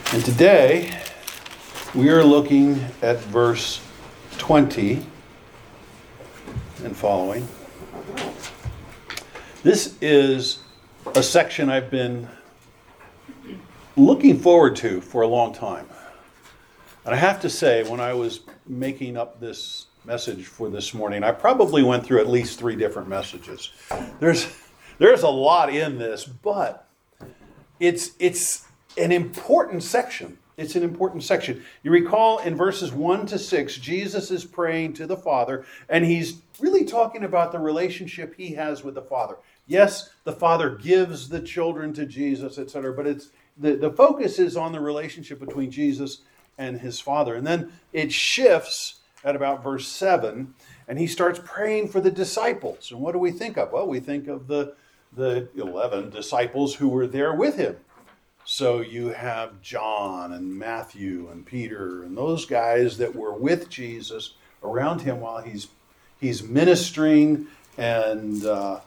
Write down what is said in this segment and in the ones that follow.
And today, we are looking at verse 20 and following. This is a section I've been looking forward to for a long time. And I have to say, when I was making up this message for this morning, I probably went through at least 3 different messages. There's a lot in this, but it's an important section. It's an important section. You recall in verses 1 to 6, Jesus is praying to the Father, and he's really talking about the relationship he has with the Father. Yes, the Father gives the children to Jesus, etc., but it's the focus is on the relationship between Jesus and his Father. And then it shifts at about verse 7, and he starts praying for the disciples. And what do we think of? Well, we think of the 11 disciples who were there with him. So you have John and Matthew and Peter and those guys that were with Jesus around him while he's ministering and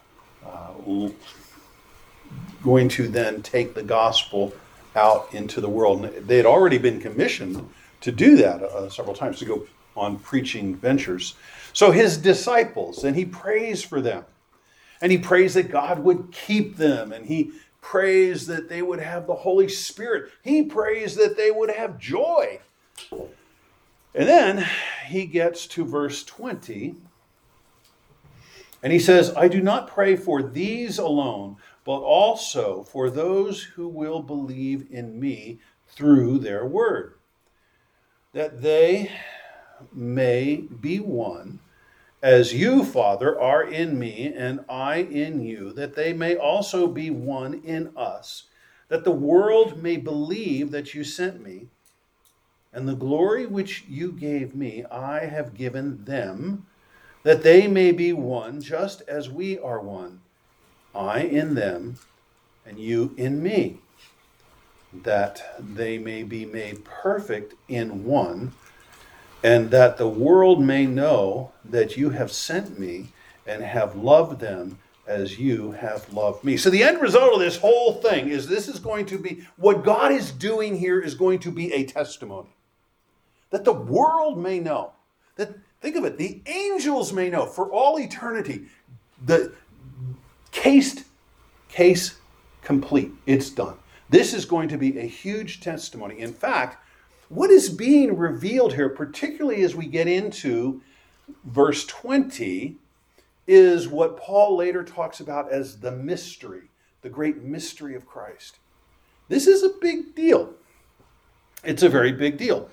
going to then take the gospel out into the world. And they had already been commissioned to do that several times, to go on preaching ventures. So his disciples, and he prays for them. And he prays that God would keep them. And he prays that they would have the Holy Spirit. He prays that they would have joy. And then he gets to verse 20. And he says, I do not pray for these alone, but also for those who will believe in me through their word, that they may be one, as you, Father, are in me and I in you, that they may also be one in us, that the world may believe that you sent me, and the glory which you gave me I have given them, that they may be one just as we are one, I in them and you in me, that they may be made perfect in one, and that the world may know that you have sent me and have loved them as you have loved me. So the end result of this whole thing is this is going to be, what God is doing here is going to be a testimony. That the world may know. That, think of it, the angels may know for all eternity. The case complete. It's done. This is going to be a huge testimony. In fact, what is being revealed here, particularly as we get into verse 20, is what Paul later talks about as the mystery, the great mystery of Christ. This is a big deal. It's a very big deal.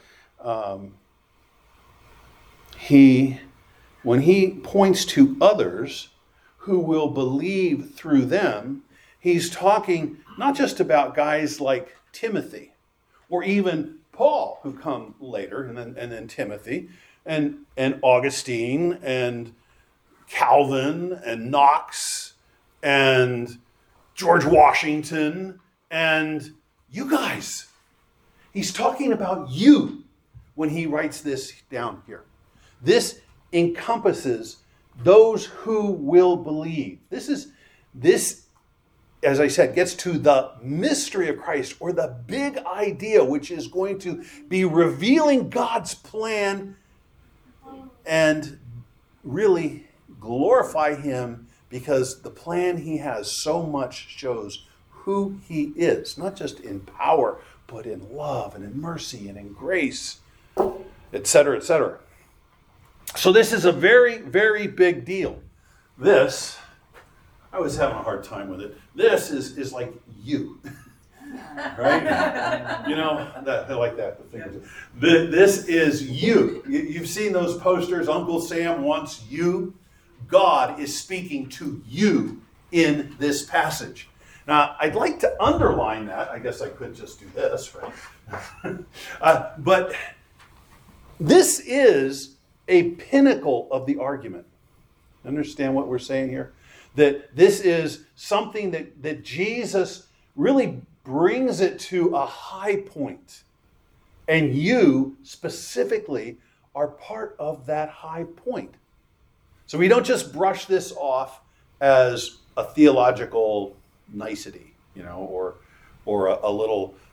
When he points to others who will believe through them, he's talking not just about guys like Timothy or even Paul, who come later, and then Timothy, and Augustine, and Calvin, and Knox, and George Washington, and you guys. He's talking about you when he writes this down here. This encompasses those who will believe. This, as I said, gets to the mystery of Christ, or the big idea, which is going to be revealing God's plan and really glorify him, because the plan he has so much shows who he is, not just in power, but in love and in mercy and in grace, etc., etc. So this is a very, very big deal. This, I was having a hard time with it. This is like you, right? You know, I like that. This is you. You've seen those posters, Uncle Sam wants you. God is speaking to you in this passage. Now, I'd like to underline that. I guess I could just do this, right? But this is a pinnacle of the argument. Understand what we're saying here? That this is something that Jesus really brings it to a high point. And you specifically are part of that high point. So we don't just brush this off as a theological nicety, or a little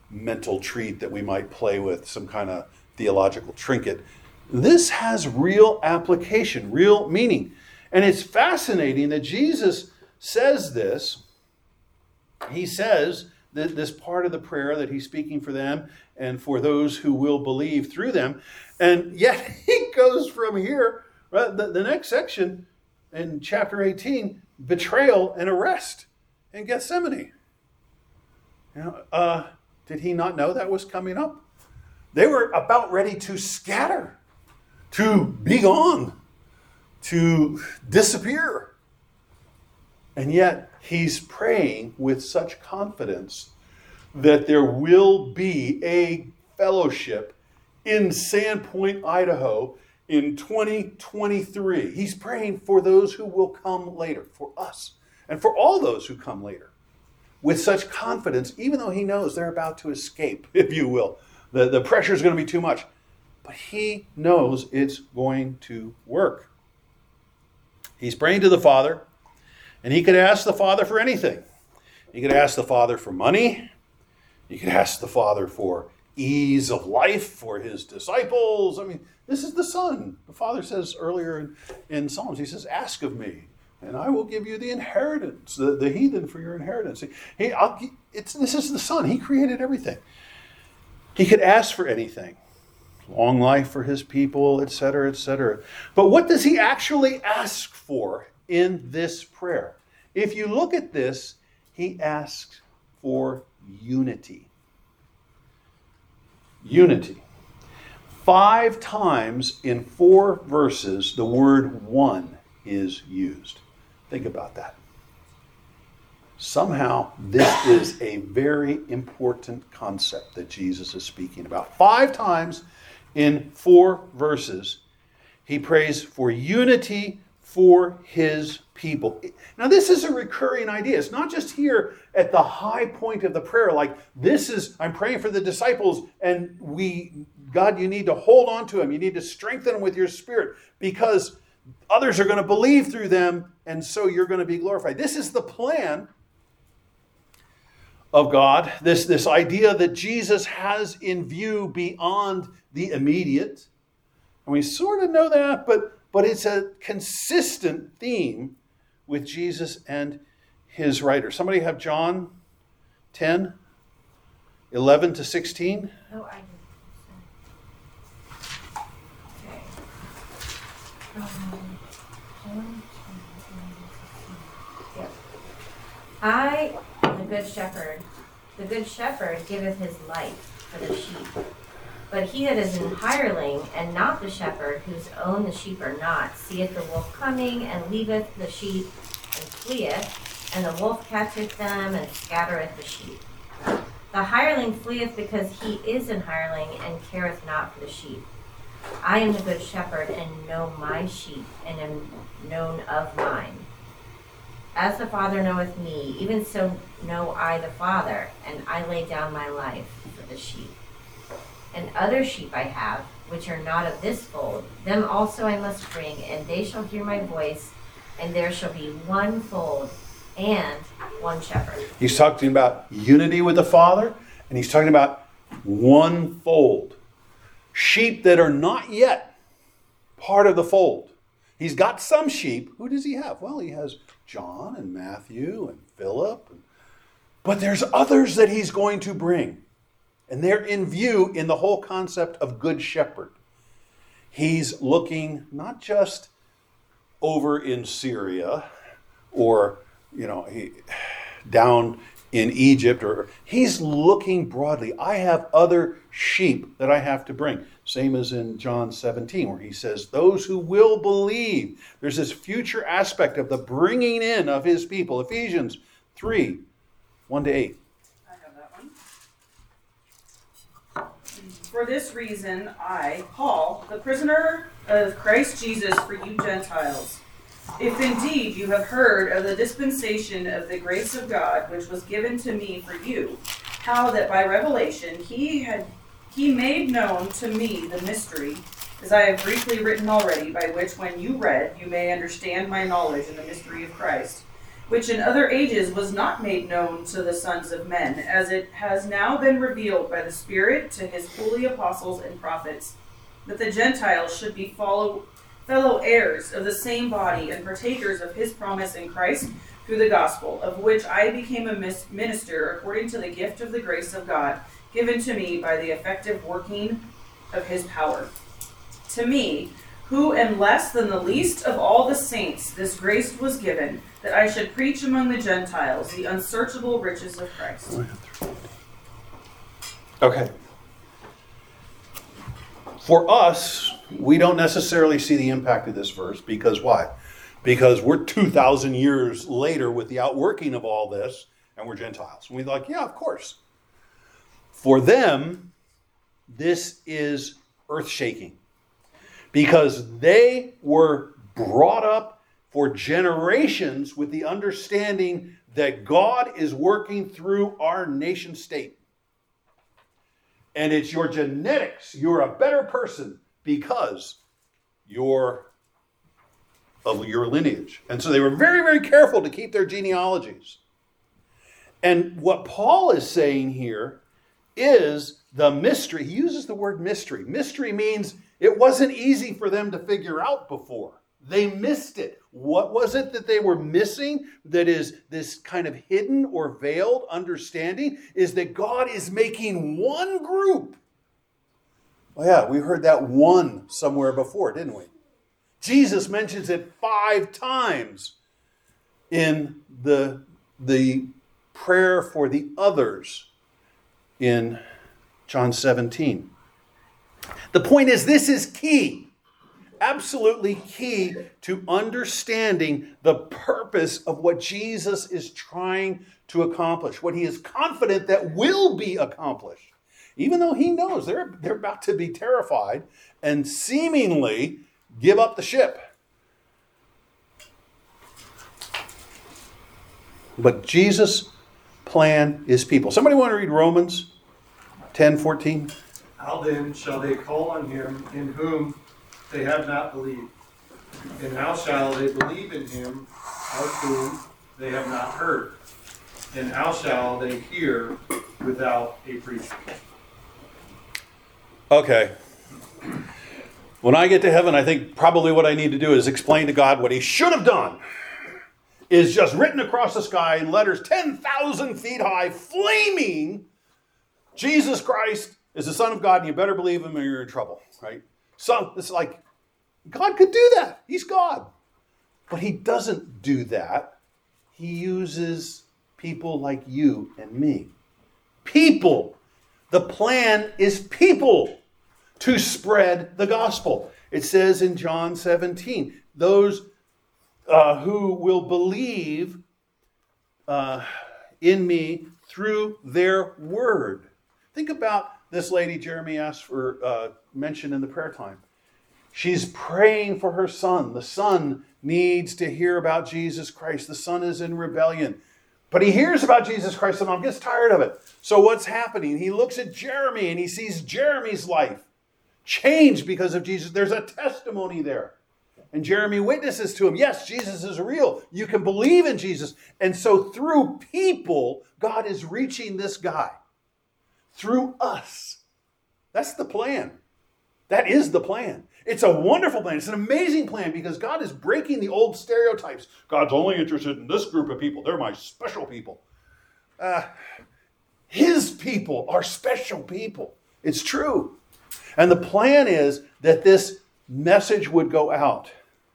mental treat that we might play with, some kind of theological trinket. This has real application, real meaning. And it's fascinating that Jesus says this. He says that this part of the prayer that he's speaking for them and for those who will believe through them. And yet he goes from here, right, the next section in chapter 18, betrayal and arrest in Gethsemane. Did he not know that was coming up? They were about ready to scatter, to be gone, to disappear. And yet he's praying with such confidence that there will be a fellowship in Sandpoint, Idaho in 2023. He's praying for those who will come later, for us, and for all those who come later, with such confidence, even though he knows they're about to escape, if you will. The pressure is going to be too much. But he knows it's going to work. He's praying to the Father, and he could ask the Father for anything. He could ask the Father for money. He could ask the Father for ease of life for his disciples. I mean, this is the Son. The Father says earlier in Psalms, he says, ask of me, and I will give you the inheritance, the heathen for your inheritance. This is the Son. He created everything. He could ask for anything. Long life for his people, etc., etc. But what does he actually ask for in this prayer? If you look at this, he asks for unity. Unity. 5 times in 4 verses, the word one is used. Think about that. Somehow, this is a very important concept that Jesus is speaking about. 5 times in 4 verses, he prays for unity for his people. Now, this is a recurring idea. It's not just here at the high point of the prayer, like I'm praying for the disciples, and God, you need to hold on to them. You need to strengthen them with your spirit, because others are going to believe through them, and so you're going to be glorified. This is the plan of God, this idea that Jesus has in view beyond the immediate. And we sort of know that, but it's a consistent theme with Jesus and his writer. Somebody have John 10, 11 to 16? Oh, I did. Okay. Yep. I am the good shepherd. The good shepherd giveth his life for the sheep. But he that is an hireling, and not the shepherd, whose own the sheep are not, seeth the wolf coming, and leaveth the sheep, and fleeth, and the wolf catcheth them, and scattereth the sheep. The hireling fleeth because he is an hireling, and careth not for the sheep. I am the good shepherd, and know my sheep, and am known of mine. As the Father knoweth me, even so know I the Father, and I lay down my life for the sheep. And other sheep I have, which are not of this fold, them also I must bring, and they shall hear my voice, and there shall be one fold and one shepherd. He's talking about unity with the Father, and he's talking about one fold. Sheep that are not yet part of the fold. He's got some sheep. Who does he have? Well, he has John and Matthew and Philip. But there's others that he's going to bring. And they're in view in the whole concept of good shepherd. He's looking not just over in Syria or, down in Egypt, or he's looking broadly. I have other sheep that I have to bring. Same as in John 17, where he says, those who will believe. There's this future aspect of the bringing in of his people. Ephesians 3, 1 to 8. I have that one. For this reason, I, Paul, the prisoner of Christ Jesus for you Gentiles, if indeed you have heard of the dispensation of the grace of God, which was given to me for you, how that by revelation he made known to me the mystery, as I have briefly written already, by which when you read, you may understand my knowledge in the mystery of Christ, which in other ages was not made known to the sons of men, as it has now been revealed by the Spirit to his holy apostles and prophets, that the Gentiles should be fellow heirs of the same body and partakers of his promise in Christ through the gospel, of which I became a minister according to the gift of the grace of God, given to me by the effective working of his power. To me, who am less than the least of all the saints, this grace was given, that I should preach among the Gentiles the unsearchable riches of Christ. Okay. For us, we don't necessarily see the impact of this verse, because why? Because we're 2,000 years later with the outworking of all this, and we're Gentiles. And we're like, yeah, of course. For them, this is earth-shaking, because they were brought up for generations with the understanding that God is working through our nation state. And it's your genetics. You're a better person because you're of your lineage. And so they were very, very careful to keep their genealogies. And what Paul is saying here is the mystery. He uses the word mystery. Mystery means it wasn't easy for them to figure out before. They missed it. What was it that they were missing that is this kind of hidden or veiled understanding? Is that God is making one group. Oh yeah, we heard that one somewhere before, didn't we? Jesus mentions it 5 times in the prayer for the others in John 17. The point is, this is key, absolutely key to understanding the purpose of what Jesus is trying to accomplish, what he is confident that will be accomplished, even though he knows they're about to be terrified and seemingly give up the ship. But Jesus' plan is people. Somebody want to read Romans 10:14? How then shall they call on him in whom they have not believed? And how shall they believe in him of whom they have not heard? And how shall they hear without a preacher? Okay. When I get to heaven, I think probably what I need to do is explain to God what he should have done. Is just written across the sky in letters 10,000 feet high, flaming, Jesus Christ is the Son of God, and you better believe him or you're in trouble, right? So it's like, God could do that. He's God. But he doesn't do that. He uses people like you and me. People. The plan is people to spread the gospel. It says in John 17, those who will believe in me through their word. Think about this lady Jeremy asked for mention in the prayer time. She's praying for her son. The son needs to hear about Jesus Christ. The son is in rebellion. But he hears about Jesus Christ and gets tired of it. So what's happening? He looks at Jeremy and he sees Jeremy's life changed because of Jesus. There's a testimony there. And Jeremy witnesses to him, yes, Jesus is real. You can believe in Jesus. And so through people, God is reaching this guy. Through us. That's the plan. That is the plan. It's a wonderful plan. It's an amazing plan because God is breaking the old stereotypes. God's only interested in this group of people. They're my special people. His people are special people. It's true. And the plan is that this message would go out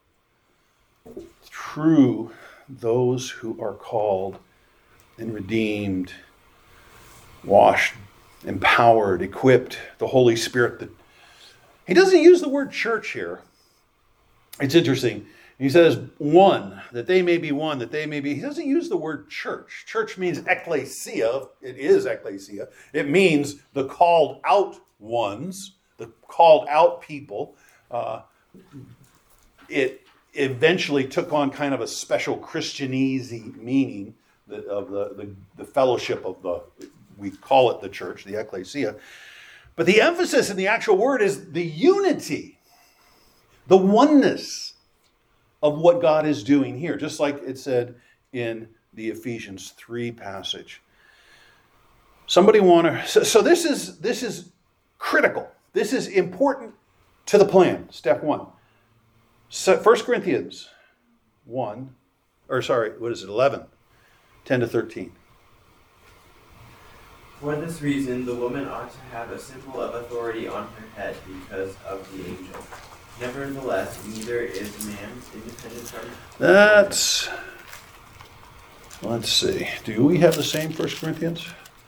through those who are called and redeemed, washed, empowered, equipped, the Holy Spirit. He doesn't use the word church here. It's interesting. He says one, that they may be one, that they may be. He doesn't use the word church. Church means ecclesia. It is ecclesia. It means the called out ones, the called out people. It eventually took on kind of a special Christianese meaning of the fellowship of we call it the church, the ecclesia. But the emphasis in the actual word is the unity, the oneness of what God is doing here. Just like it said in the Ephesians 3 passage. Somebody want to... So this is critical. This is important to the plan. Step 1. So 1 Corinthians 11, 10 to 13. For this reason, the woman ought to have a symbol of authority on her head because of the angel. Nevertheless, neither is man independent from... Let's see. Do we have the same 1 Corinthians?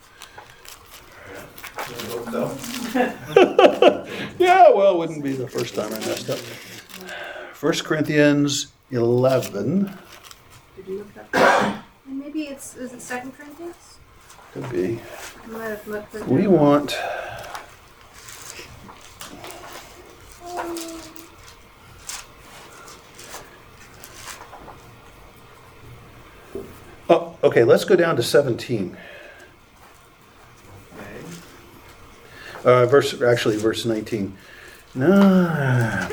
I hope so. Yeah, well, it wouldn't be the first time I messed up. 1 Corinthians 11. Did you look it up? Maybe is it 2 Corinthians? Could be. I might have looked for We want... Oh, okay, let's go down to 17. Okay. Verse 19. No.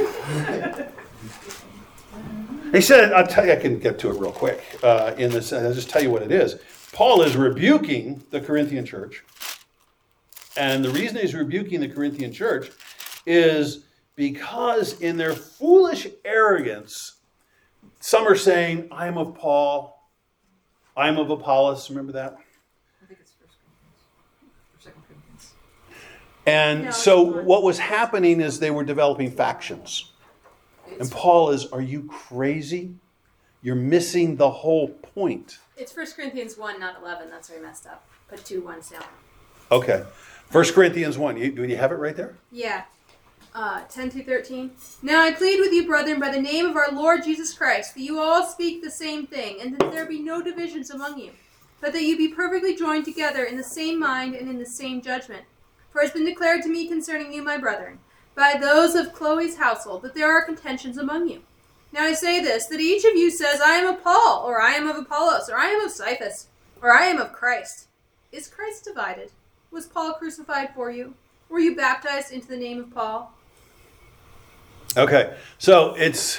He said, I'll tell you, I can get to it real quick. I'll just tell you what it is. Paul is rebuking the Corinthian church. And the reason he's rebuking the Corinthian church is because in their foolish arrogance, some are saying, I am of Paul, I am of Apollos. Remember that? I think it's 1 Corinthians or 2 Corinthians. And No, so it's not. what was happening is they were developing factions. And Paul is, are you crazy? You're missing the whole point. It's 1 Corinthians 1, not 11. That's where I messed up. Put 2 1s down. Okay. 1 Corinthians 1. Do you have it right there? Yeah. 10 through 13. Now I plead with you, brethren, by the name of our Lord Jesus Christ, that you all speak the same thing, and that there be no divisions among you, but that you be perfectly joined together in the same mind and in the same judgment. For it has been declared to me concerning you, my brethren, by those of Chloe's household, that there are contentions among you. Now I say this, that each of you says, I am of Paul, or I am of Apollos, or I am of Cephas, or I am of Christ. Is Christ divided? Was Paul crucified for you? Were you baptized into the name of Paul? Okay. So it's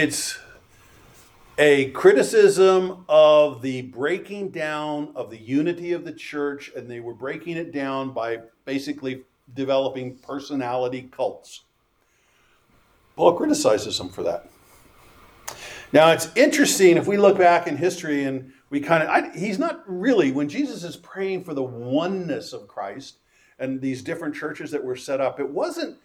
a criticism of the breaking down of the unity of the church, and they were breaking it down by basically developing personality cults. Paul criticizes them for that. Now, it's interesting if we look back in history and we he's not really, when Jesus is praying for the oneness of Christ and these different churches that were set up, it wasn't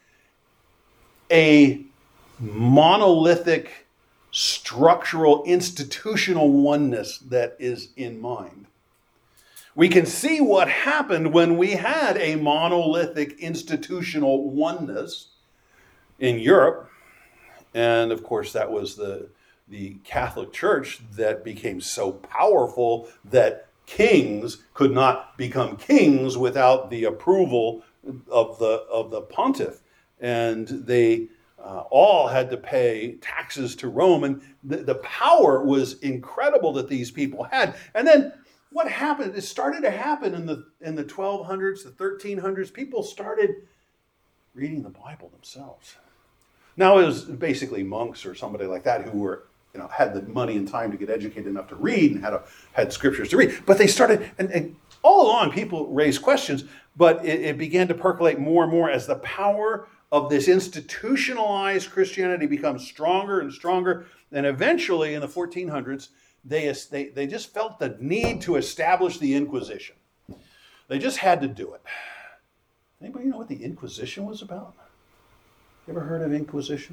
a monolithic, structural, institutional oneness that is in mind. We can see what happened when we had a monolithic institutional oneness in Europe. And of course, that was the Catholic Church that became so powerful that kings could not become kings without the approval of the pontiff. And they all had to pay taxes to Rome. And the power was incredible that these people had. And then what happened? It started to happen in the 1200s, the 1300s. People started reading the Bible themselves. Now it was basically monks or somebody like that who were, had the money and time to get educated enough to read and had scriptures to read. But they started, and all along people raised questions, but it began to percolate more and more as the power of this institutionalized Christianity becomes stronger and stronger. And eventually in the 1400s, they just felt the need to establish the Inquisition. They just had to do it. Anybody know what the Inquisition was about? You ever heard of Inquisition?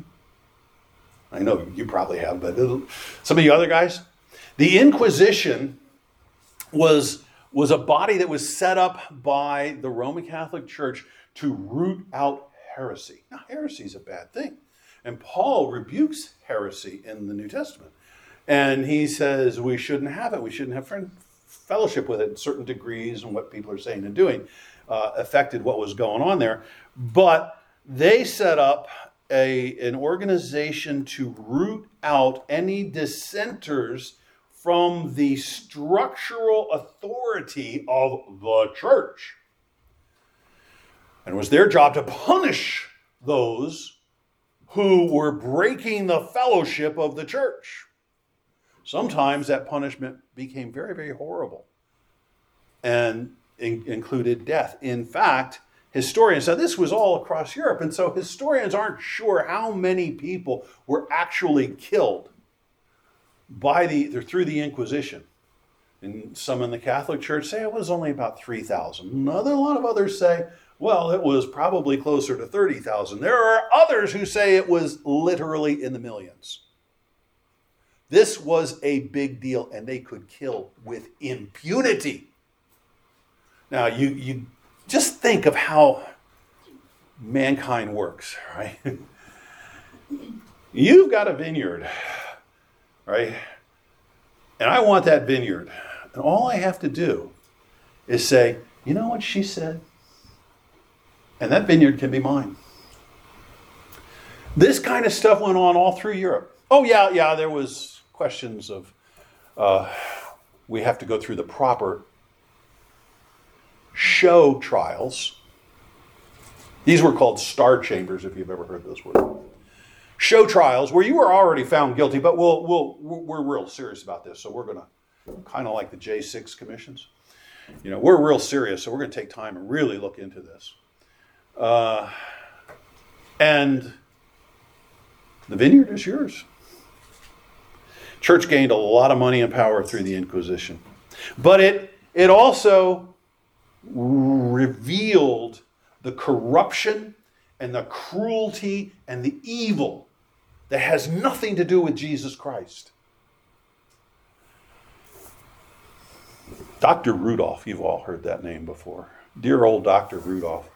I know you probably have, but some of you other guys? The Inquisition was a body that was set up by the Roman Catholic Church to root out heresy. Now, heresy is a bad thing. And Paul rebukes heresy in the New Testament. And he says we shouldn't have it. We shouldn't have fellowship with it in certain degrees, and what people are saying and doing affected what was going on there. But they set up an organization to root out any dissenters from the structural authority of the church. And it was their job to punish those who were breaking the fellowship of the church. sometimes that punishment became very, very horrible and included death. In fact, historians, so this was all across Europe, and so historians aren't sure how many people were actually killed through the Inquisition. And some in the Catholic Church say it was only about 3,000. A lot of others say, well, it was probably closer to 30,000. There are others who say it was literally in the millions. This was a big deal, and they could kill with impunity. Now, you just think of how mankind works, right? You've got a vineyard, right? And I want that vineyard. And all I have to do is say, you know what she said? And that vineyard can be mine. This kind of stuff went on all through Europe. Oh, yeah, there was questions of we have to go through the proper show trials. These were called star chambers, if you've ever heard those words. Show trials where you were already found guilty, but we're real serious about this, so we're going to kind of like the J6 commissions. We're real serious, so we're going to take time and really look into this. And the vineyard is yours. Church gained a lot of money and power through the Inquisition. But it also revealed the corruption and the cruelty and the evil that has nothing to do with Jesus Christ. Dr. Rudolph, you've all heard that name before. Dear old Dr. Rudolph.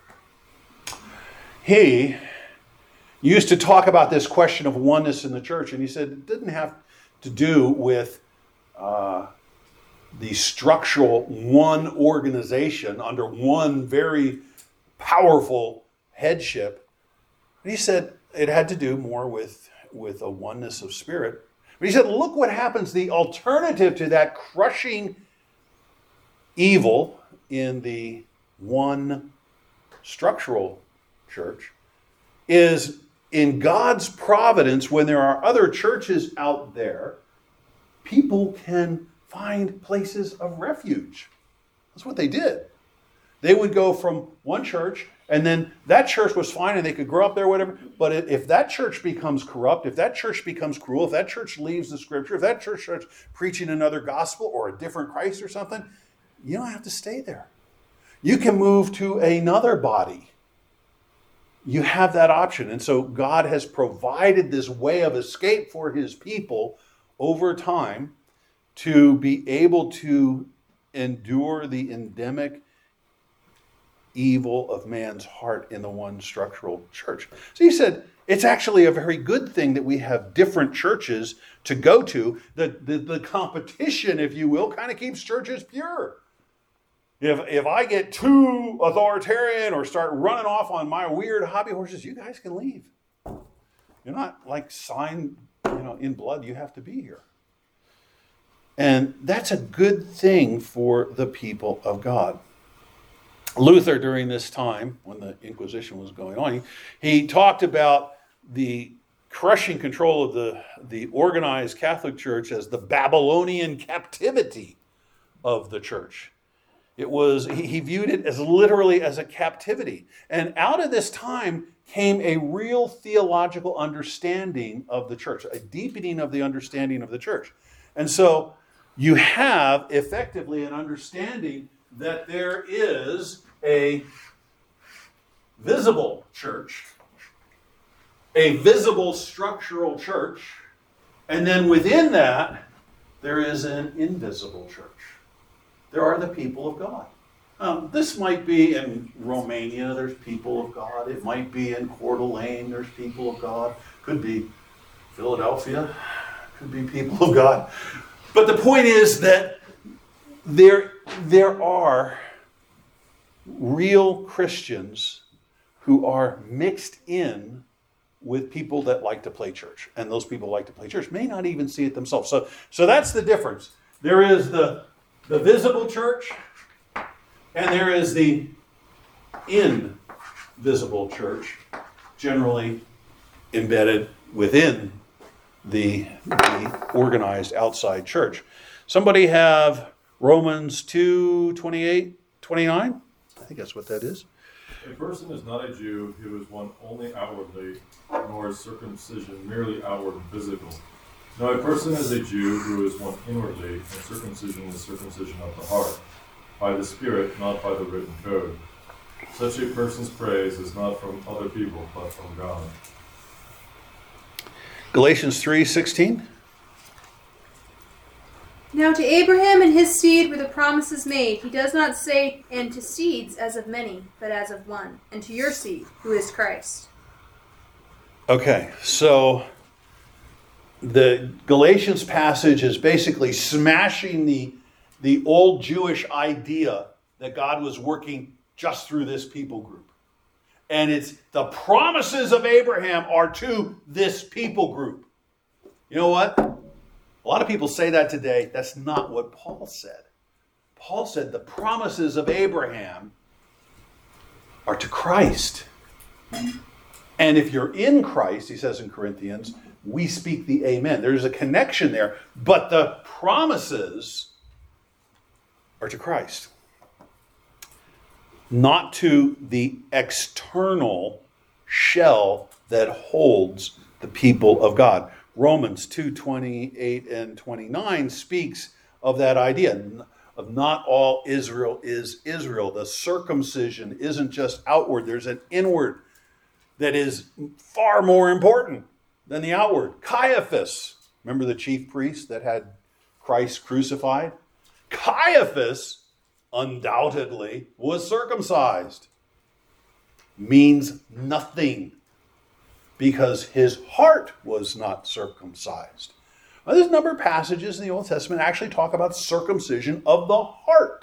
He used to talk about this question of oneness in the church, and he said it didn't have to do with the structural one organization under one very powerful headship. But he said it had to do more with a oneness of spirit. But he said, look what happens. The alternative to that crushing evil in the one structural church is in God's providence, when there are other churches out there, people can find places of refuge. That's what they did. They would go from one church, and then that church was fine, and they could grow up there, whatever. But if that church becomes corrupt, if that church becomes cruel, if that church leaves the scripture, if that church starts preaching another gospel or a different Christ or something, you don't have to stay there. You can move to another body. You have that option. And so God has provided this way of escape for his people over time to be able to endure the endemic evil of man's heart in the one structural church. So he said, it's actually a very good thing that we have different churches to go to. The competition, if you will, kind of keeps churches pure. If I get too authoritarian or start running off on my weird hobby horses, you guys can leave. You're not like signed, in blood. You have to be here. And that's a good thing for the people of God. Luther, during this time, when the Inquisition was going on, he talked about the crushing control of the organized Catholic Church as the Babylonian captivity of the church. It was, he viewed it as literally as a captivity. And out of this time came a real theological understanding of the church, a deepening of the understanding of the church. And so you have effectively an understanding that there is a visible church, a visible structural church, and then within that, there is an invisible church. There are the people of God. This might be in Romania, there's people of God. It might be in Coeur d'Alene, there's people of God. Could be Philadelphia, could be people of God. But the point is that there are real Christians who are mixed in with people that like to play church. And those people like to play church may not even see it themselves. So that's the difference. There is the visible church, and there is the invisible church, generally embedded within the organized outside church. Somebody have Romans 2:28, 29? I think that's what that is. A person is not a Jew who is one only outwardly, nor is circumcision merely outward and physical. No, a person is a Jew who is one inwardly, and circumcision is circumcision of the heart, by the Spirit, not by the written code. Such a person's praise is not from other people, but from God. Galatians 3:16. Now to Abraham and his seed were the promises made. He does not say, and to seeds as of many, but as of one, and to your seed, who is Christ. Okay, so the Galatians passage is basically smashing the old Jewish idea that God was working just through this people group. And it's the promises of Abraham are to this people group. You know what? A lot of people say that today. That's not what Paul said. Paul said the promises of Abraham are to Christ. And if you're in Christ, he says in Corinthians, we speak the amen. There's a connection there, but the promises are to Christ. Not to the external shell that holds the people of God. Romans 2:28 and 29 speaks of that idea of not all Israel is Israel. The circumcision isn't just outward. There's an inward that is far more important than the outward. Caiaphas, remember the chief priest that had Christ crucified? Caiaphas undoubtedly was circumcised. Means nothing because his heart was not circumcised. Now, there's a number of passages in the Old Testament that actually talk about circumcision of the heart.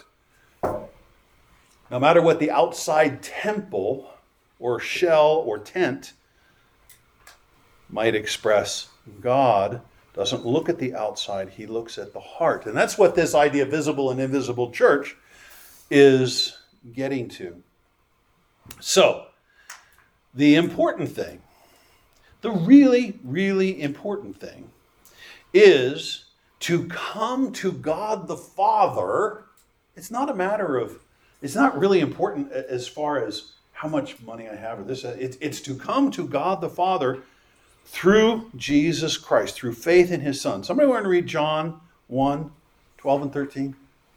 No matter what the outside temple or shell or tent might express, God doesn't look at the outside, he looks at the heart. And that's what this idea of visible and invisible church is getting to. So, the important thing, the really, really important thing, is to come to God the Father. It's not a matter of, it's not really important as far as how much money I have or this. It's to come to God the Father through Jesus Christ, through faith in his Son. Somebody want to read John 1:12 and 13?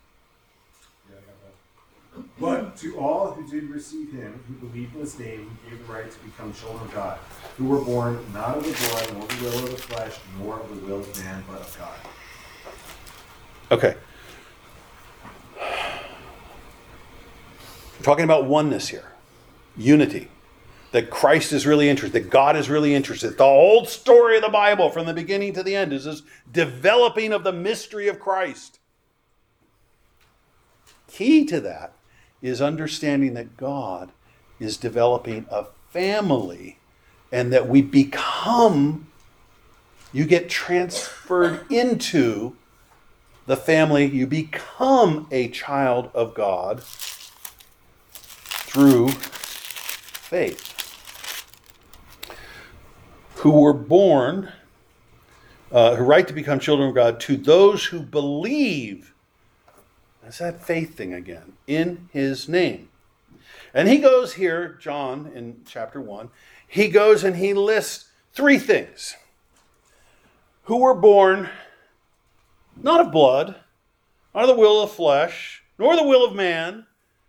But to all who did receive him, who believed in his name, he gave the right to become children of God, who were born not of the blood, nor the will of the flesh, nor of the will of man, but of God. Okay. We're talking about oneness here. Unity. That Christ is really interested, that God is really interested. The whole story of the Bible from the beginning to the end is this developing of the mystery of Christ. Key to that is understanding that God is developing a family and that we become, you get transferred into the family, you become a child of God through faith. Who were born, who right to become children of God, to those who believe. That's that faith thing again, in his name. And he goes here, John, in chapter 1, he goes and he lists three things. Who were born not of blood, not of the will of flesh, nor the will of man,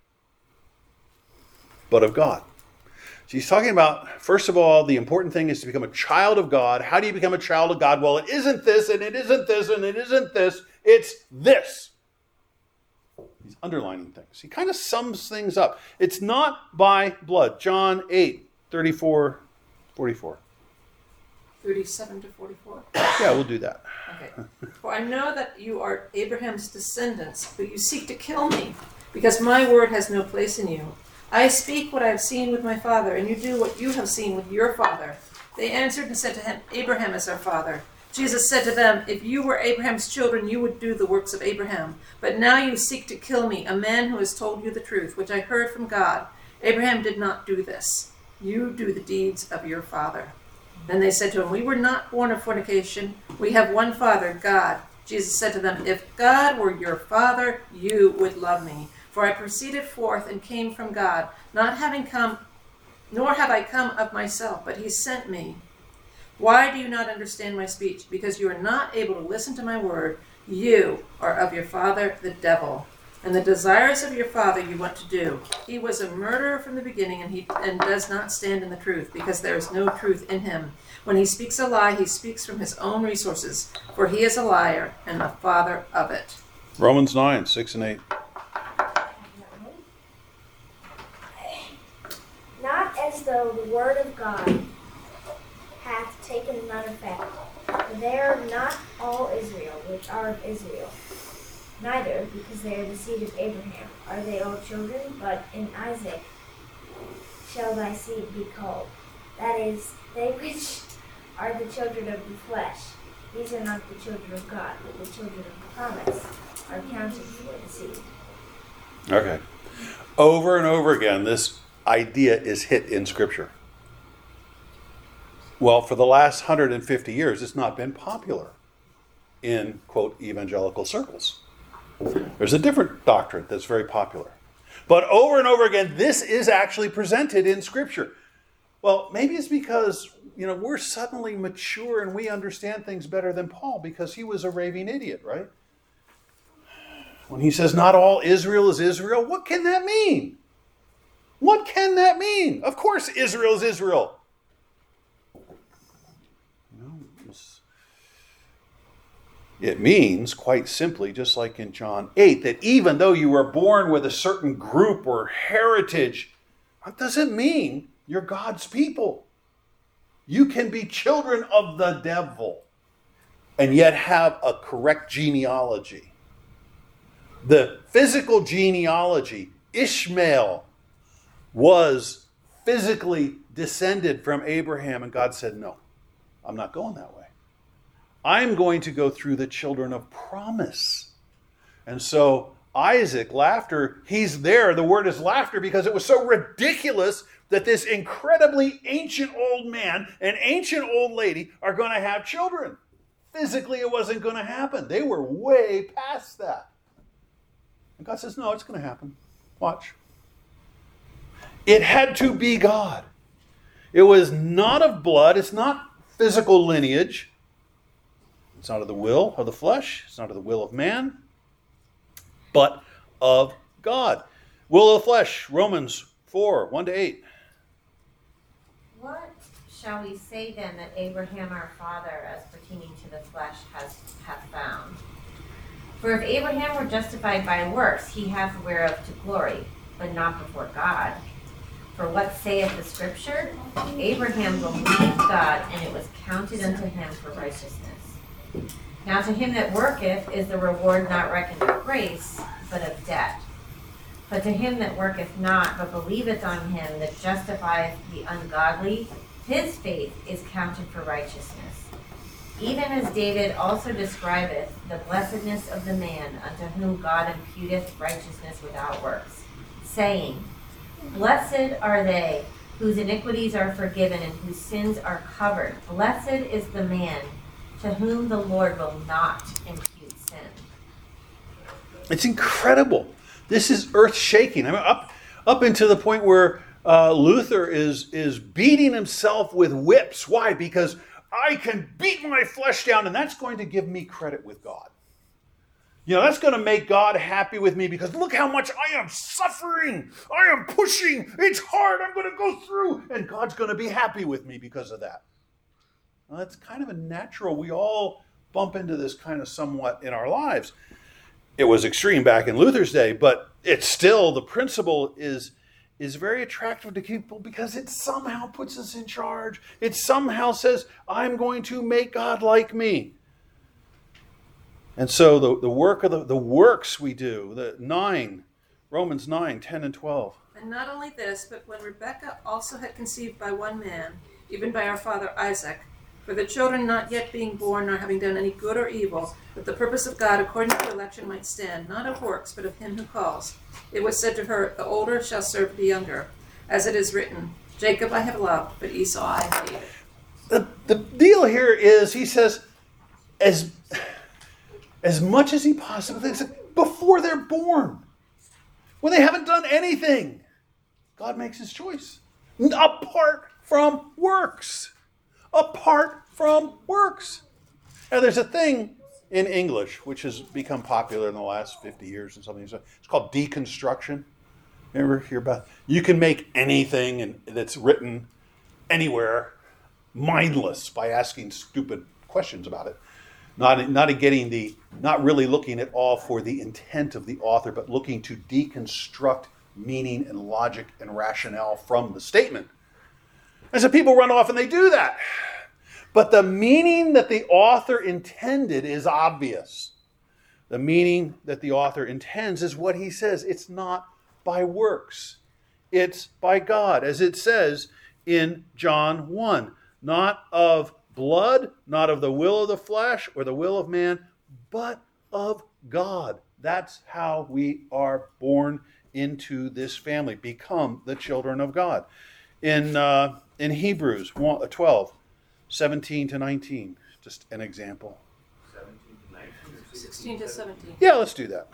but of God. So he's talking about, first of all, the important thing is to become a child of God. How do you become a child of God? Well, it isn't this, and it isn't this, and it isn't this. It's this. He's underlining things. He kind of sums things up. It's not by blood. John 8:34, 44. 37 to 44. Yeah, we'll do that. Okay. For I know that you are Abraham's descendants, but you seek to kill me, because my word has no place in you. I speak what I have seen with my father, and you do what you have seen with your father. They answered and said to him, Abraham is our father. Jesus said to them, if you were Abraham's children, you would do the works of Abraham. But now you seek to kill me, a man who has told you the truth, which I heard from God. Abraham did not do this. You do the deeds of your father. Then they said to him, we were not born of fornication. We have one Father, God. Jesus said to them, if God were your Father, you would love me. For I proceeded forth and came from God, not having come, nor have I come of myself, but he sent me. Why do you not understand my speech? Because you are not able to listen to my word. You are of your father, the devil, and the desires of your father you want to do. He was a murderer from the beginning, and does not stand in the truth, because there is no truth in him. When he speaks a lie, he speaks from his own resources, for he is a liar and the father of it. Romans 9, 6 and 8. Not as though the word of God hath taken none effect. For they are not all Israel which are of Israel. Neither, because they are the seed of Abraham, are they all children, but in Isaac shall thy seed be called. That is, they which are the children of the flesh. These are not the children of God, but the children of the promise are counted for the seed. Okay. Over and over again, this idea is hit in Scripture. Well, for the last 150 years, it's not been popular in, quote, evangelical circles. There's a different doctrine that's very popular. But over and over again, this is actually presented in Scripture. Well, maybe it's because, we're suddenly mature and we understand things better than Paul, because he was a raving idiot, right? When he says not all Israel is Israel, what can that mean? What can that mean? Of course Israel is Israel. It means, quite simply, just like in John 8, that even though you were born with a certain group or heritage, that doesn't mean you're God's people. You can be children of the devil and yet have a correct genealogy. The physical genealogy, Ishmael was physically descended from Abraham, and God said, no, I'm not going that way. I'm going to go through the children of promise. And so Isaac, laughter, he's there. The word is laughter because it was so ridiculous that this incredibly ancient old man and ancient old lady are going to have children. Physically, it wasn't going to happen. They were way past that. And God says, no, it's going to happen. Watch. It had to be God. It was not of blood. It's not physical lineage. It's not of the will of the flesh. It's not of the will of man, but of God. Will of the flesh, Romans 4, 1-8. What shall we say then that Abraham our father, as pertaining to the flesh, hath found? For if Abraham were justified by works, he hath whereof to glory, but not before God. For what saith the Scripture? Abraham believed God, and it was counted unto him for righteousness. Now to him that worketh is the reward not reckoned of grace, but of debt. But to him that worketh not, but believeth on him that justifieth the ungodly, his faith is counted for righteousness. Even as David also describeth the blessedness of the man unto whom God imputeth righteousness without works, saying, Blessed are they whose iniquities are forgiven and whose sins are covered. Blessed is the man to whom the Lord will not impute sin. It's incredible. This is earth-shaking. I mean, up into the point where Luther is beating himself with whips. Why? Because I can beat my flesh down, and that's going to give me credit with God. That's going to make God happy with me, because look how much I am suffering. I am pushing. It's hard. I'm going to go through, and God's going to be happy with me because of that. Well, that's kind of a natural. We all bump into this kind of somewhat in our lives. It was extreme back in Luther's day, but it's still, the principle is very attractive to people because it somehow puts us in charge. It somehow says, I'm going to make God like me. And so the work of the works we do, Romans 9, 10 and 12. And not only this, but when Rebekah also had conceived by one man, even by our father Isaac, for the children not yet being born, nor having done any good or evil, that the purpose of God according to election might stand, not of works, but of him who calls. It was said to her, the older shall serve the younger. As it is written, Jacob I have loved, but Esau I have hated. the deal here is, he says, as much as he possibly can, before they're born, when they haven't done anything, God makes his choice. Apart from works. Apart from works. Now, there's a thing in English which has become popular in the last 50 years and something. It's called deconstruction. You ever hear about it? You can make anything that's written anywhere mindless by asking stupid questions about it. Not really looking at all for the intent of the author, but looking to deconstruct meaning and logic and rationale from the statement. And so people run off and they do that. But the meaning that the author intended is obvious. The meaning that the author intends is what he says. It's not by works. It's by God. As it says in John 1, not of blood, not of the will of the flesh or the will of man, but of God. That's how we are born into this family, become the children of God. In Hebrews 12, 17 to 19, just an example. 17 to 19 or 16 to 17. Yeah, let's do that.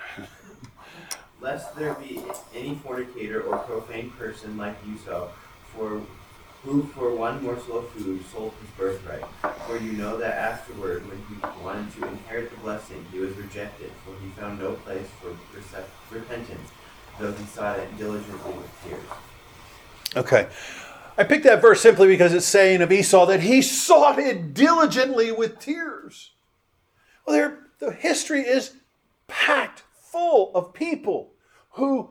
Lest there be any fornicator or profane person like Esau, who for one morsel of food sold his birthright. For you know that afterward, when he wanted to inherit the blessing, he was rejected, for he found no place for repentance, though he sought it diligently with tears. Okay. I picked that verse simply because it's saying of Esau that he sought it diligently with tears. Well, the history is packed full of people who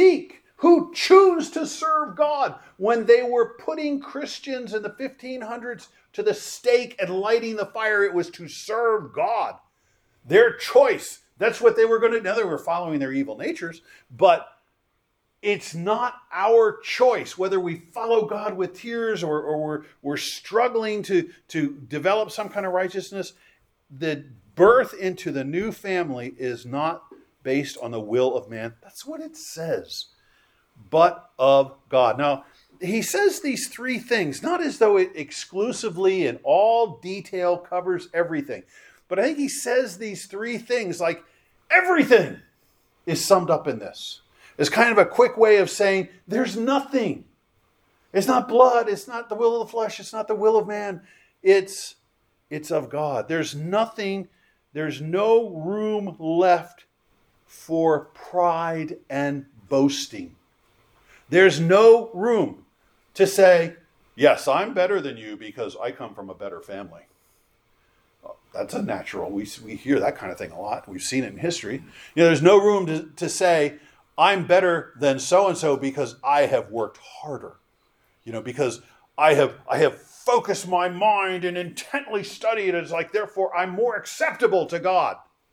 choose to serve God. When they were putting Christians in the 1500s to the stake and lighting the fire, it was to serve God. Their choice. That's what they were going to do. Now, they were following their evil natures, but it's not our choice whether we follow God with tears or we're struggling to develop some kind of righteousness. The birth into the new family is not based on the will of man. That's what it says. But of God. Now, he says these three things, not as though it exclusively in all detail covers everything. But I think he says these three things like everything is summed up in this. It's kind of a quick way of saying there's nothing. It's not blood. It's not the will of the flesh. It's not the will of man. It's of God. There's nothing. There's no room left for pride and boasting. There's no room to say, yes, I'm better than you because I come from a better family. That's a natural. We hear that kind of thing a lot. We've seen it in history. There's no room to say, I'm better than so-and-so because I have worked harder. Because I have focused my mind and intently studied. It's like, therefore, I'm more acceptable to God.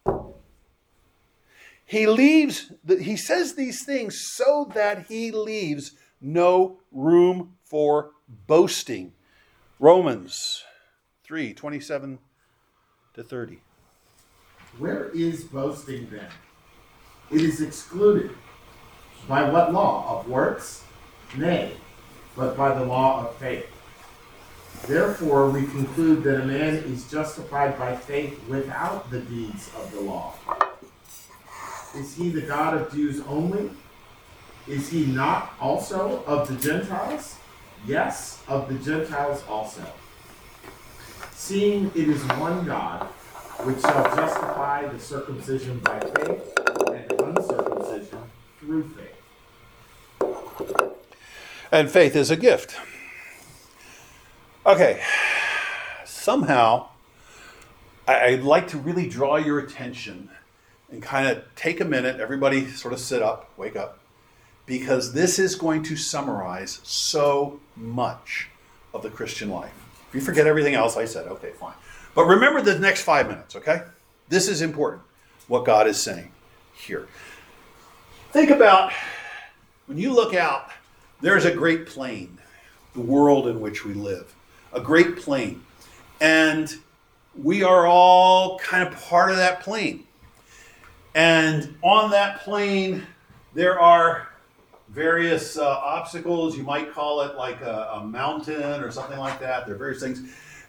He says these things so that he leaves no room for boasting. Romans 3, 27 to 30. Where is boasting then? It is excluded. By what law? Of works? Nay, but by the law of faith. Therefore, we conclude that a man is justified by faith without the deeds of the law. Is he the God of Jews only? Is he not also of the Gentiles? Yes, of the Gentiles also. Seeing it is one God, which shall justify the circumcision by faith and uncircumcision through faith. And faith is a gift. Okay, somehow I'd like to really draw your attention and kind of take a minute, everybody sort of sit up, wake up, because this is going to summarize so much of the Christian life. If you forget everything else I said, okay, fine. But remember the next 5 minutes, okay? This is important, what God is saying here. Think about, when you look out, there's a great plain, the world in which we live. A great plain. And we are all kind of part of that plain. And on that plain, there are various obstacles. You might call it like a mountain or something like that. There are various things.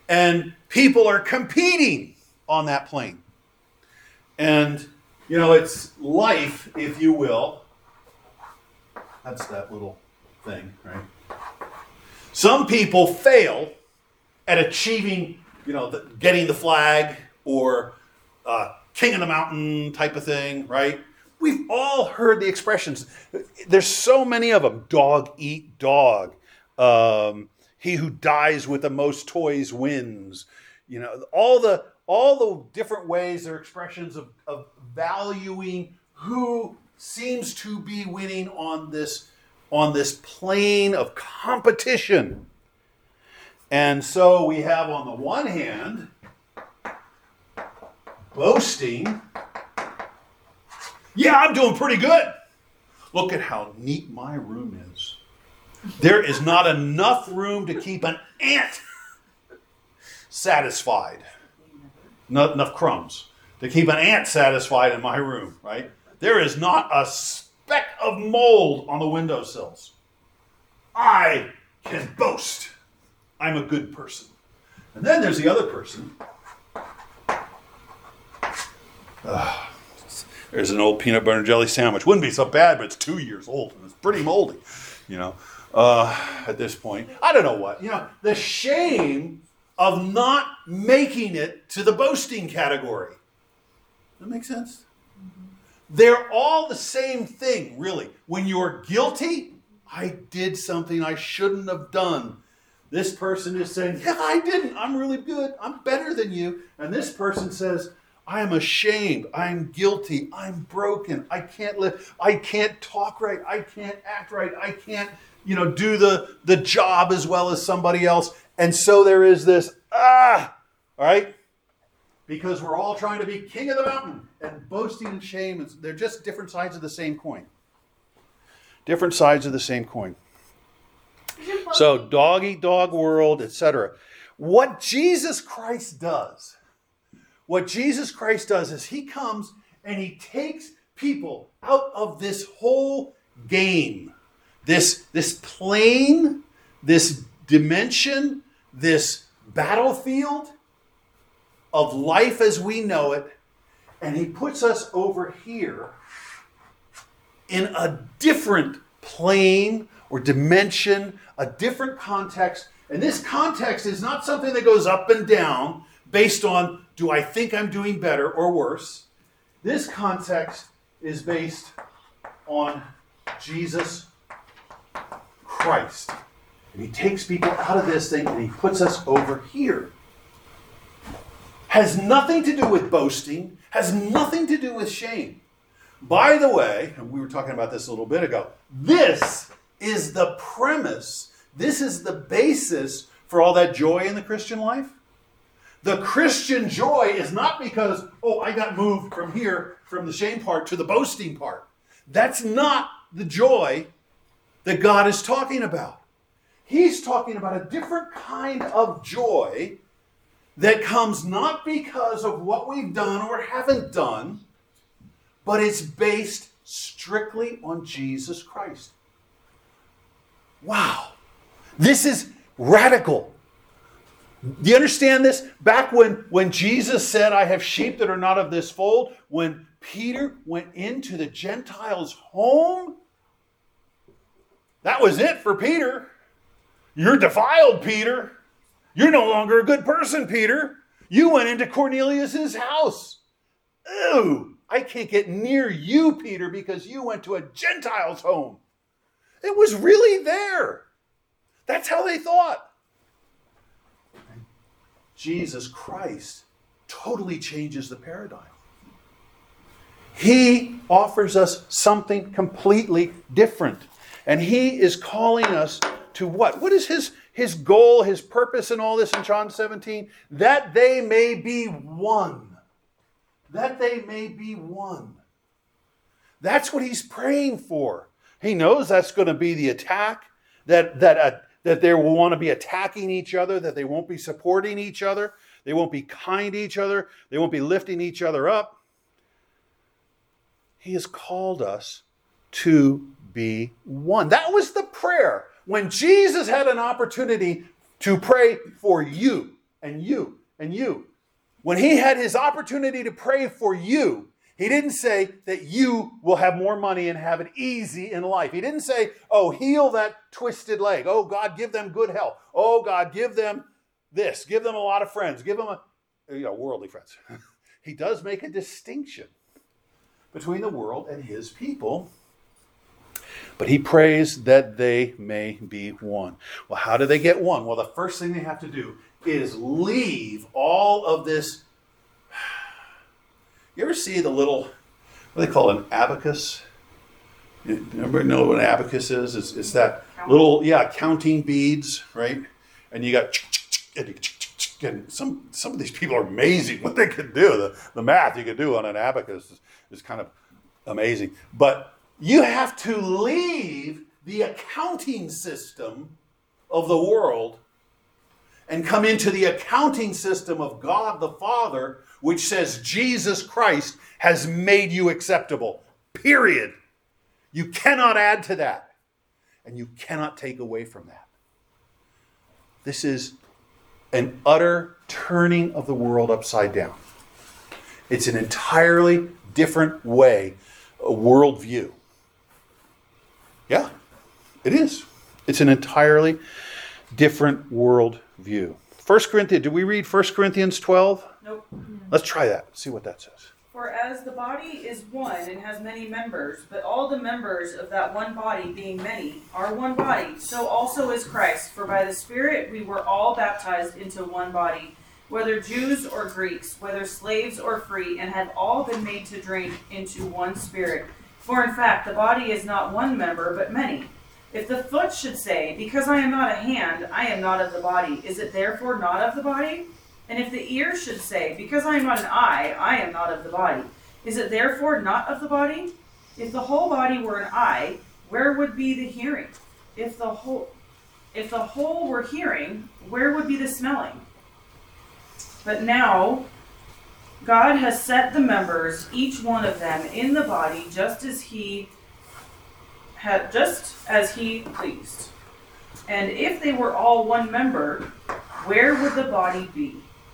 And people are competing on that plane. And, it's life, if you will. That's that little thing, right? Some people fail at achieving, getting the flag or king of the mountain type of thing, right? We've all heard the expressions. There's so many of them. Dog eat dog. He who dies with the most toys wins. All the different ways or expressions of valuing who seems to be winning on this plane of competition. And so we have on the one hand boasting. Yeah, I'm doing pretty good. Look at how neat my room is. There is not enough room to keep an ant satisfied. Not enough crumbs to keep an ant satisfied in my room, right? There is not a speck of mold on the windowsills. I can boast. I'm a good person. And then there's the other person. There's an old peanut butter and jelly sandwich. Wouldn't be so bad, but it's 2 years old and it's pretty moldy, at this point. I don't know what. The shame of not making it to the boasting category. Does that make sense? They're all the same thing, really. When you're guilty, I did something I shouldn't have done. This person is saying, yeah, I didn't. I'm really good. I'm better than you. And this person says, I am ashamed. I'm guilty. I'm broken. I can't live. I can't talk right. I can't act right. I can't, do the job as well as somebody else. And so there is this, all right? Because we're all trying to be king of the mountain, and boasting and shame, they're just different sides of the same coin. Different sides of the same coin. So dog eat dog world, etc. What Jesus Christ does is he comes and he takes people out of this whole game, this plane, this dimension, this battlefield of life as we know it, and he puts us over here in a different plane or dimension, a different context. And this context is not something that goes up and down based on, do I think I'm doing better or worse? This context is based on Jesus Christ. And he takes people out of this thing and he puts us over here. Has nothing to do with boasting, has nothing to do with shame. By the way, and we were talking about this a little bit ago, this is the premise, this is the basis for all that joy in the Christian life. The Christian joy is not because, I got moved from here, from the shame part to the boasting part. That's not the joy that God is talking about. He's talking about a different kind of joy that comes not because of what we've done or haven't done, but it's based strictly on Jesus Christ. Wow. This is radical. Do you understand this? Back when Jesus said, I have sheep that are not of this fold, when Peter went into the Gentiles' home, that was it for Peter. You're defiled, Peter. You're no longer a good person, Peter. You went into Cornelius' house. Ew, I can't get near you, Peter, because you went to a Gentile's home. It was really there. That's how they thought. Jesus Christ totally changes the paradigm. He offers us something completely different. And he is calling us to what? What is his goal, his purpose in all this in John 17? That they may be one. That they may be one. That's what he's praying for. He knows that's going to be the attack, that they will want to be attacking each other, that they won't be supporting each other, they won't be kind to each other, they won't be lifting each other up. He has called us to be one. That was the prayer. When Jesus had an opportunity to pray for you, and you and you. When he had his opportunity to pray for you, he didn't say that you will have more money and have it easy in life. He didn't say, oh, heal that twisted leg. Oh, God, give them good health. Oh, God, give them this. Give them a lot of friends. Give them worldly friends. He does make a distinction between the world and his people. But he prays that they may be one. Well, how do they get one? Well, the first thing they have to do is leave all of this. You ever see the little, what do they call it, an abacus? Everybody know what an abacus is? It's that little, counting beads, right? And you got, and some of these people are amazing what they can do. The math you can do on an abacus is kind of amazing. But you have to leave the accounting system of the world and come into the accounting system of God the Father, which says Jesus Christ has made you acceptable. Period. You cannot add to that, and you cannot take away from that. This is an utter turning of the world upside down. It's an entirely different way, a worldview. Yeah, it is. It's an entirely different world view. 1 Corinthians, did we read 1 Corinthians 12? Nope. Let's try that. See what that says. For as the body is one and has many members, but all the members of that one body, being many, are one body, so also is Christ. For by the Spirit we were all baptized into one body, whether Jews or Greeks, whether slaves or free, and have all been made to drink into one Spirit. For in fact, the body is not one member, but many. If the foot should say, because I am not a hand, I am not of the body, is it therefore not of the body? And if the ear should say, because I am not an eye, I am not of the body, is it therefore not of the body? If the whole body were an eye, where would be the hearing? If the whole were hearing, where would be the smelling? But now God has set the members, each one of them, in the body, just as He pleased. And if they were all one member, where would the body be?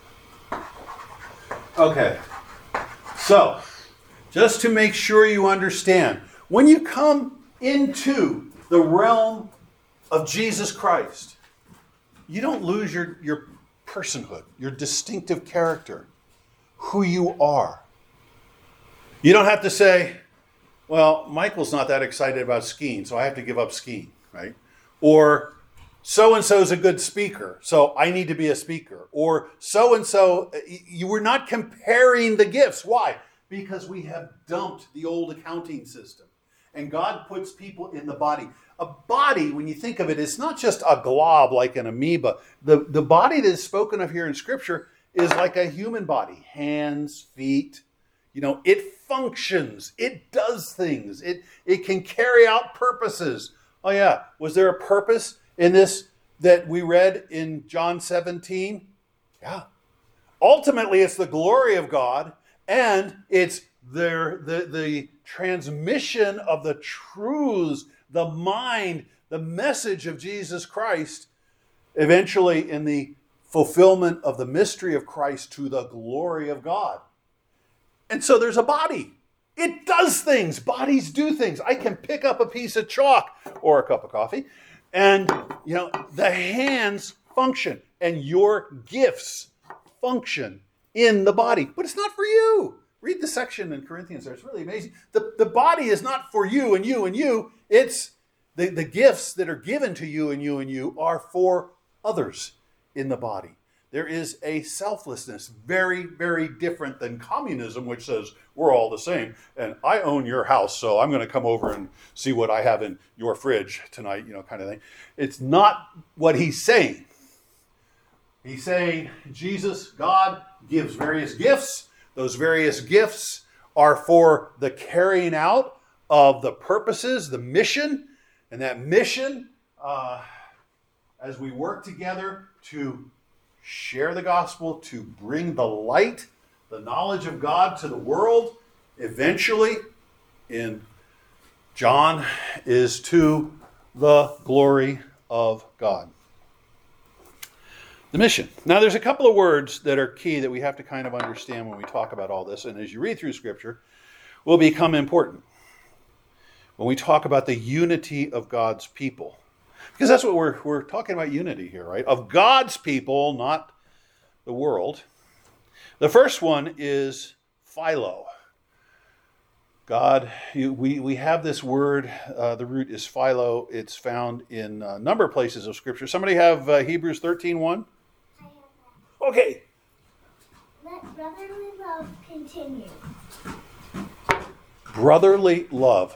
Okay, so just to make sure you understand, when you come into the realm of Jesus Christ, you don't lose your personhood, your distinctive character, who you are. You don't have to say, well, Michael's not that excited about skiing, so I have to give up skiing, right? Or so-and-so is a good speaker, so I need to be a speaker. Or so-and-so, you were not comparing the gifts. Why? Because we have dumped the old accounting system. And God puts people in the body. A body, when you think of it, is not just a glob like an amoeba. The body that is spoken of here in Scripture is like a human body. Hands, feet. It functions. It does things. It can carry out purposes. Oh yeah, was there a purpose in this that we read in John 17? Yeah. Ultimately, it's the glory of God, and it's the transmission of the truths, the mind, the message of Jesus Christ, eventually in the fulfillment of the mystery of Christ to the glory of God. And so there's a body. It does things. Bodies do things. I can pick up a piece of chalk or a cup of coffee, and the hands function, and your gifts function in the body. But it's not for you. Read the section in Corinthians there. It's really amazing. The body is not for you and you and you. It's the gifts that are given to you and you and you are for others in the body. There is a selflessness very, very different than communism, which says we're all the same. And I own your house, so I'm going to come over and see what I have in your fridge tonight, kind of thing. It's not what he's saying. He's saying Jesus, God, gives various gifts. Those various gifts are for the carrying out of the purposes, the mission. And that mission, as we work together to share the gospel, to bring the light, the knowledge of God to the world, eventually, in John, is to the glory of God. The mission. Now, there's a couple of words that are key that we have to kind of understand when we talk about all this, and as you read through Scripture, will become important when we talk about the unity of God's people. Because that's what we're talking about, unity here, right? Of God's people, not the world. The first one is philo. God, we have this word, the root is philo. It's found in a number of places of Scripture. Somebody have Hebrews 13:1? I have that. Okay. Let brotherly love continue. Brotherly love.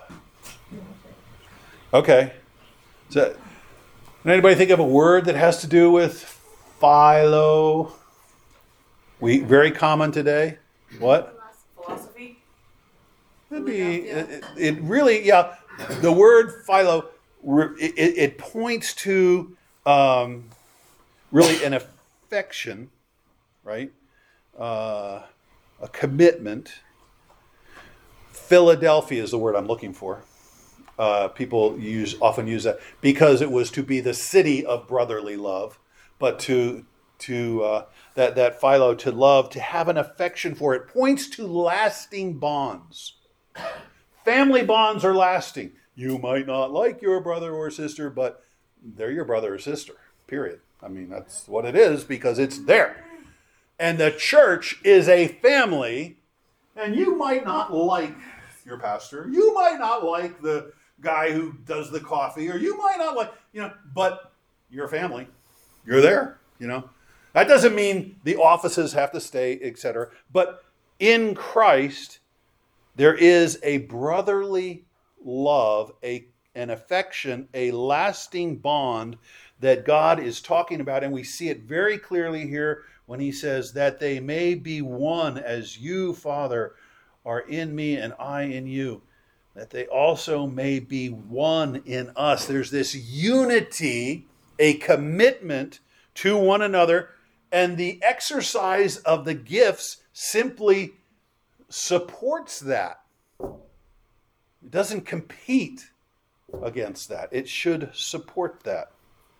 Okay. So, can anybody think of a word that has to do with philo? Very common today. What? Philosophy. It'd be it really, yeah. The word philo, it points to really an affection, right? A commitment. Philadelphia is the word I'm looking for. People often use that because it was to be the city of brotherly love, but to that philo, to love, to have an affection for it, points to lasting bonds. Family bonds are lasting. You might not like your brother or sister, but they're your brother or sister, period. I mean, that's what it is because it's there. And the church is a family, and you might not like your pastor. You might not like the guy who does the coffee, or you might not like, but you're a family. You're there, That doesn't mean the offices have to stay, etc. But in Christ, there is a brotherly love, an affection, a lasting bond that God is talking about. And we see it very clearly here when he says that they may be one as you, Father, are in me and I in you, that they also may be one in us. There's this unity, a commitment to one another, and the exercise of the gifts simply supports that. It doesn't compete against that. It should support that.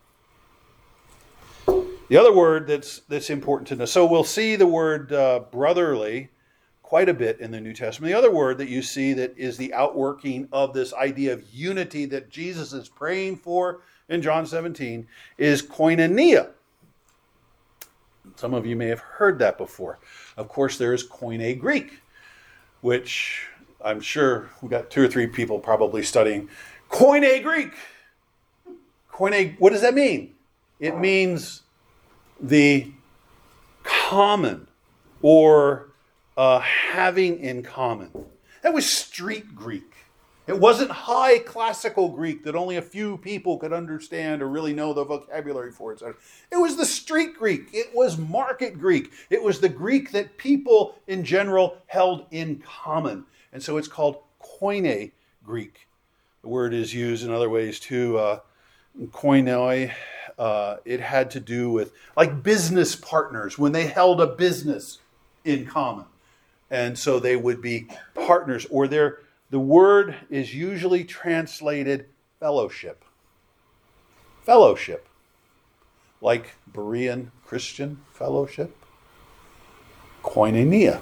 The other word that's important to know. So we'll see the word brotherly quite a bit in the New Testament. The other word that you see that is the outworking of this idea of unity that Jesus is praying for in John 17 is koinonia. Some of you may have heard that before. Of course, there is Koine Greek, which I'm sure we got 2 or 3 people probably studying Koine Greek. Koine, what does that mean? It means the common or having in common. That was street Greek. It wasn't high classical Greek that only a few people could understand or really know the vocabulary for it. It was the street Greek. It was market Greek. It was the Greek that people in general held in common. And so it's called Koine Greek. The word is used in other ways too. Koinoi, it had to do with like business partners when they held a business in common. And so they would be partners, or the word is usually translated fellowship. Fellowship. Like Berean Christian fellowship. Koinonia.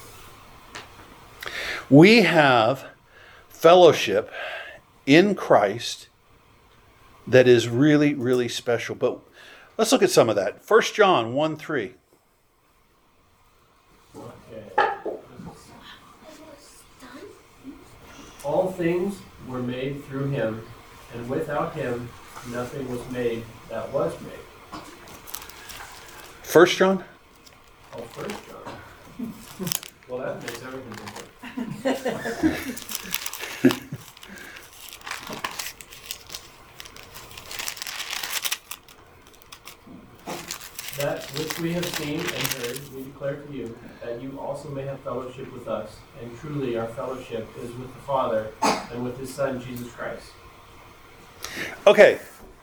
We have fellowship in Christ that is really, really special. But let's look at some of that. 1 John 1:3. All things were made through him, and without him nothing was made that was made. 1 John? Oh, 1 John. Well, that makes everything different. That which we have seen and heard, we declare to you, that you also may have fellowship with us. And truly our fellowship is with the Father and with his Son, Jesus Christ. Okay.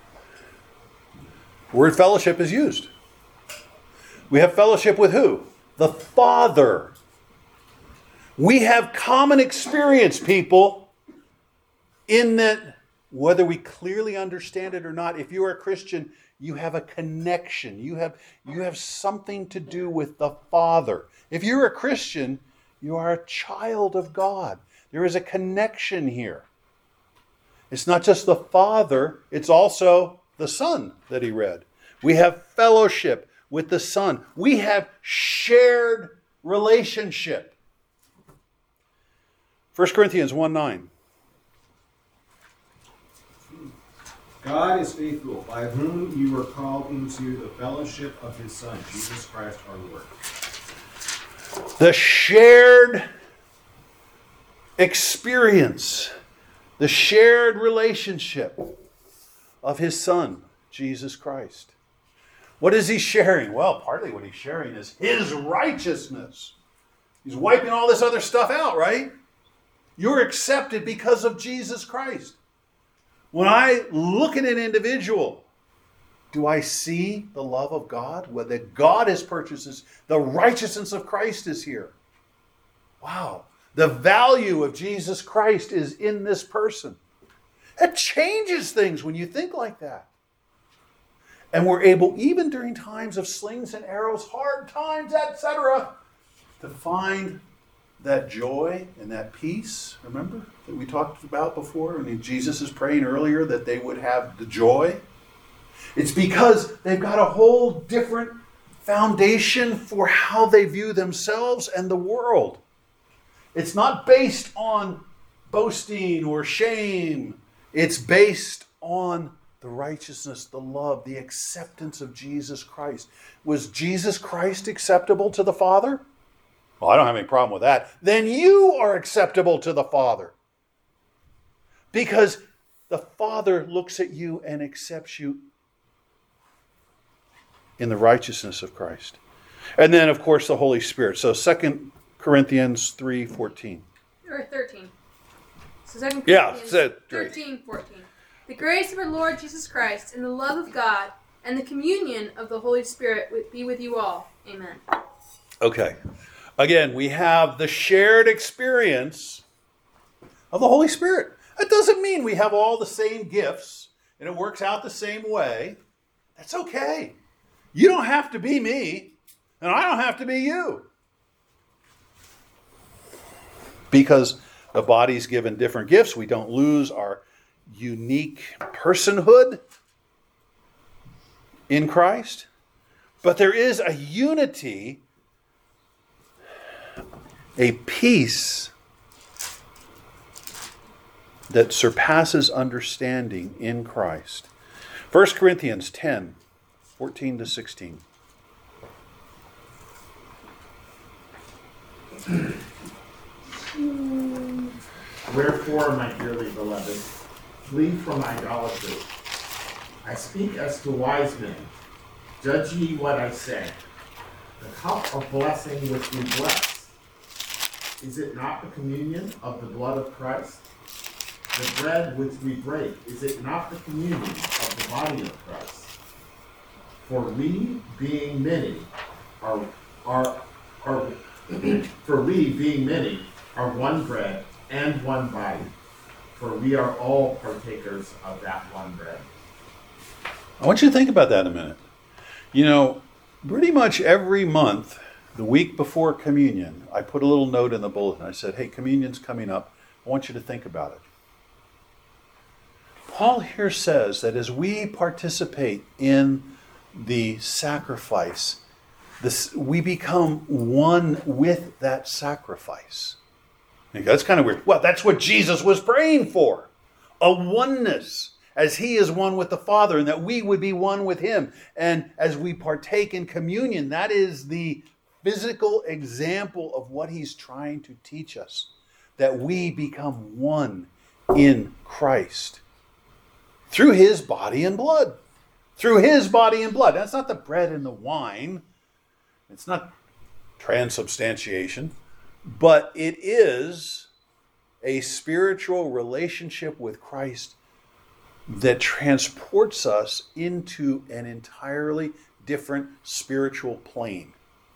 Word fellowship is used. We have fellowship with who? The Father. We have common experience, people, in that whether we clearly understand it or not, if you are a Christian, you have a connection. You have something to do with the Father. If you're a Christian, you are a child of God. There is a connection here. It's not just the Father, it's also the Son that he read. We have fellowship with the Son. We have shared relationship. 1 Corinthians 1:9. God is faithful, by whom you were called into the fellowship of his Son, Jesus Christ our Lord. The shared experience, the shared relationship of his Son, Jesus Christ. What is he sharing? Well, partly what he's sharing is his righteousness. He's wiping all this other stuff out, right? You're accepted because of Jesus Christ. When I look at an individual, do I see the love of God? What that God has purchased, the righteousness of Christ is here. Wow. The value of Jesus Christ is in this person. That changes things when you think like that. And we're able, even during times of slings and arrows, hard times, etc., to find that joy and that peace, remember, that we talked about before? I mean, Jesus is praying earlier that they would have the joy. It's because they've got a whole different foundation for how they view themselves and the world. It's not based on boasting or shame. It's based on the righteousness, the love, the acceptance of Jesus Christ. Was Jesus Christ acceptable to the Father? Well, I don't have any problem with that. Then you are acceptable to the Father. Because the Father looks at you and accepts you in the righteousness of Christ. And then, of course, the Holy Spirit. So 2 Corinthians 3:14. Or 13. So 2 Corinthians Yeah, 13:14. The grace of our Lord Jesus Christ and the love of God and the communion of the Holy Spirit be with you all. Amen. Okay. Again, we have the shared experience of the Holy Spirit. That doesn't mean we have all the same gifts and it works out the same way. That's okay. You don't have to be me, and I don't have to be you. Because the body's given different gifts, we don't lose our unique personhood in Christ. But there is a unity, a peace that surpasses understanding in Christ. 1 Corinthians 10:14-16. Wherefore, my dearly beloved, flee from idolatry. I speak as to wise men. Judge ye what I say. The cup of blessing which we bless, is it not the communion of the blood of Christ? The bread which we break, is it not the communion of the body of Christ? For we, being many, are one bread and one body, for we are all partakers of that one bread. I want you to think about that a minute. You know, pretty much every month, the week before communion, I put a little note in the bulletin. I said, hey, communion's coming up. I want you to think about it. Paul here says that as we participate in the sacrifice, we become one with that sacrifice. That's kind of weird. Well, that's what Jesus was praying for. A oneness, as he is one with the Father, and that we would be one with him. And as we partake in communion, that is the physical example of what he's trying to teach us. That we become one in Christ. Through his body and blood. Through his body and blood. That's not the bread and the wine. It's not transubstantiation. But it is a spiritual relationship with Christ that transports us into an entirely different spiritual plane.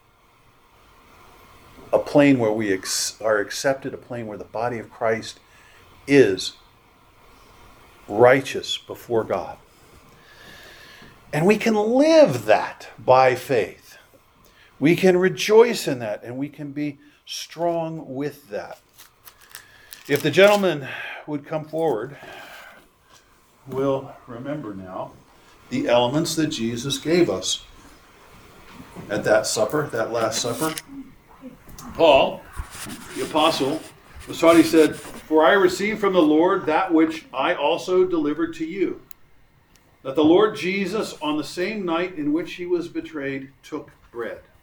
A plane where we are accepted, a plane where the body of Christ is righteous before God. And we can live that by faith. We can rejoice in that, and we can be strong with that. If the gentleman would come forward, we'll remember now the elements that Jesus gave us at that supper, that Last Supper. Paul, the apostle, was taught, he said, "For I received from the Lord that which I also delivered to you, that the Lord Jesus, on the same night in which he was betrayed, took bread.